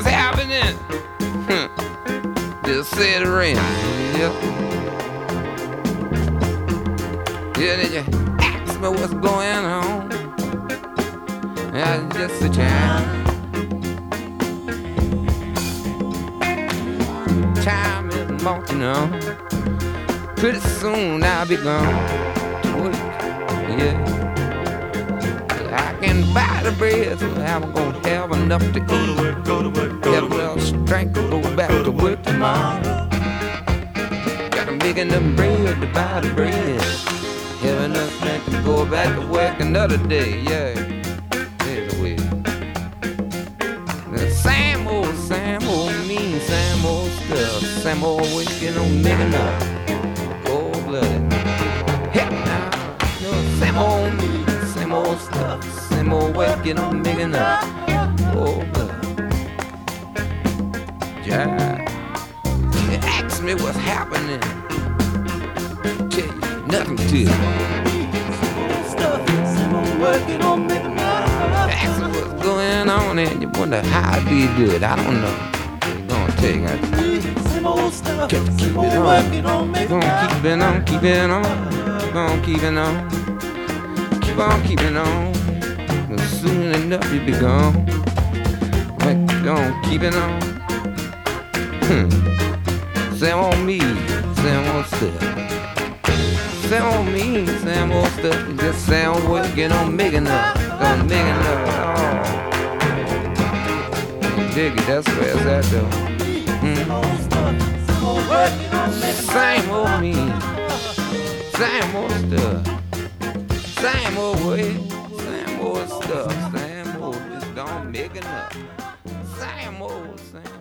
what's happening? Just said it rain. Yep. Yeah, did you ask me what's going on? That's just a time. Time is marching on. Pretty soon I'll be gone to work. Yeah. I can buy the bread, so I'm gonna have enough to eat. Go to work, go to Have work. enough strength to go back to work tomorrow. Gotta make enough bread to buy the bread. Have enough strength to go back to work another day. Yeah. There's a way. The same old me, same old stuff, same old waking on making up. Cold blooded. Heck now, same old me, same old stuff, same old waking on making up. Cold blooded. Yeah. You ask me what's happening. Tell you nothing to you. Working on making up. Ask me what's going on and you wonder how do you do it. I don't know. You're gonna take it. Same old stuff. Keep it on. Working on making Gonna up. keep it on, keep it on. Keep on keeping on. Keep on keeping on. And soon enough you'll be gone. But gonna keep it on. Same on me, same on stuff. Same on me, same old stuff. Just same old working on making up. On making up. Oh. Dig it, that's where it's at though. Same old me, same old stuff, same old way, same old stuff, same old, just don't make it up. Same old, same